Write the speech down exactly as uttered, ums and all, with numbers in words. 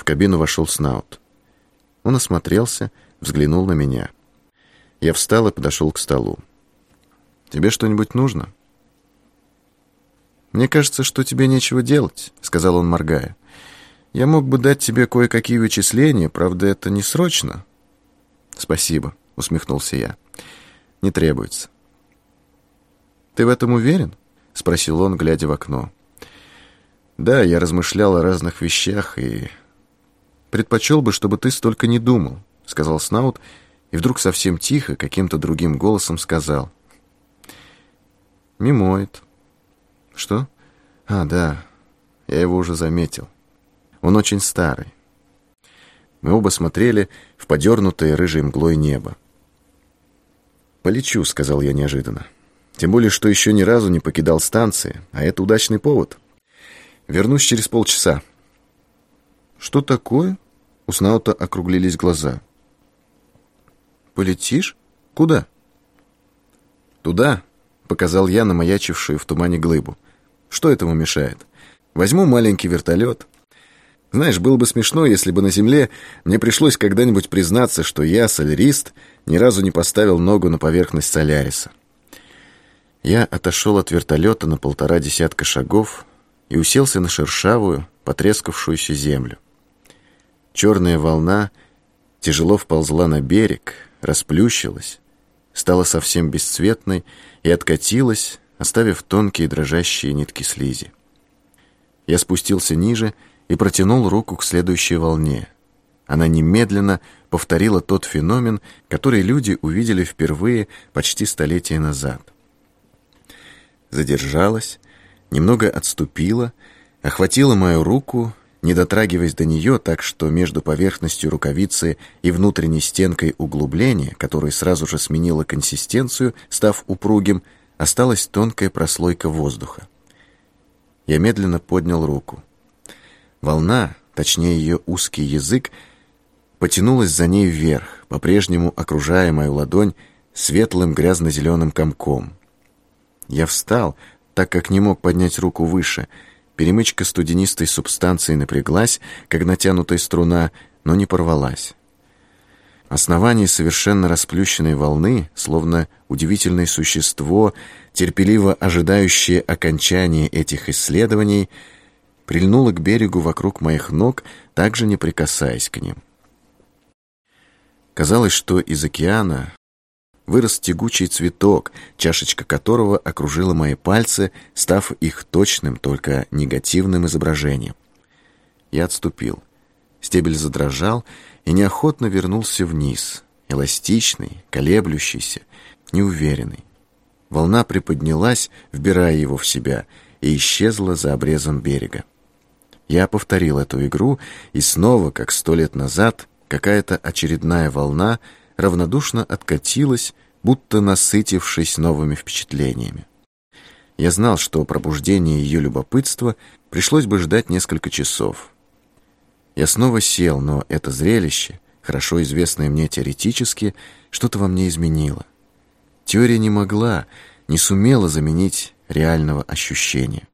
В кабину вошел Снаут. Он осмотрелся, взглянул на меня. Я встал и подошел к столу. «Тебе что-нибудь нужно?» «Мне кажется, что тебе нечего делать», — сказал он, моргая. «Я мог бы дать тебе кое-какие вычисления, правда, это не срочно». «Спасибо», — усмехнулся я. «Не требуется». «Ты в этом уверен?» — спросил он, глядя в окно. «Да, я размышлял о разных вещах и...» «Предпочел бы, чтобы ты столько не думал», — сказал Снаут, и вдруг совсем тихо, каким-то другим голосом сказал. «Мимоид». «Что? А, да, я его уже заметил. Он очень старый». Мы оба смотрели в подернутое рыжей мглой небо. «Полечу», — сказал я неожиданно. «Тем более, что еще ни разу не покидал станции, а это удачный повод. Вернусь через полчаса». «Что такое?» У Снаута округлились глаза. «Полетишь? Куда?» «Туда», — показал я на маячившую в тумане глыбу. «Что этому мешает? Возьму маленький вертолет. Знаешь, было бы смешно, если бы на Земле мне пришлось когда-нибудь признаться, что я, солярист, ни разу не поставил ногу на поверхность Соляриса». Я отошел от вертолета на полтора десятка шагов и уселся на шершавую, потрескавшуюся землю. Черная волна тяжело вползла на берег, расплющилась, стала совсем бесцветной и откатилась, оставив тонкие дрожащие нитки слизи. Я спустился ниже и протянул руку к следующей волне. Она немедленно повторила тот феномен, который люди увидели впервые почти столетие назад. Задержалась, немного отступила, охватила мою руку, не дотрагиваясь до нее так, что между поверхностью рукавицы и внутренней стенкой углубления, которое сразу же сменило консистенцию, став упругим, осталась тонкая прослойка воздуха. Я медленно поднял руку. Волна, точнее ее узкий язык, потянулась за ней вверх, по-прежнему окружая мою ладонь светлым грязно-зеленым комком. Я встал, так как не мог поднять руку выше. Перемычка студенистой субстанции напряглась, как натянутая струна, но не порвалась. Основание совершенно расплющенной волны, словно удивительное существо, терпеливо ожидающее окончания этих исследований, прильнуло к берегу вокруг моих ног, также не прикасаясь к ним. Казалось, что из океана вырос тягучий цветок, чашечка которого окружила мои пальцы, став их точным, только негативным изображением. Я отступил. Стебель задрожал и неохотно вернулся вниз, эластичный, колеблющийся, неуверенный. Волна приподнялась, вбирая его в себя, и исчезла за обрезом берега. Я повторил эту игру, и снова, как сто лет назад, какая-то очередная волна равнодушно откатилась, будто насытившись новыми впечатлениями. Я знал, что пробуждение ее любопытства пришлось бы ждать несколько часов. Я снова сел, но это зрелище, хорошо известное мне теоретически, что-то во мне изменило. Теория не могла, не сумела заменить реального ощущения.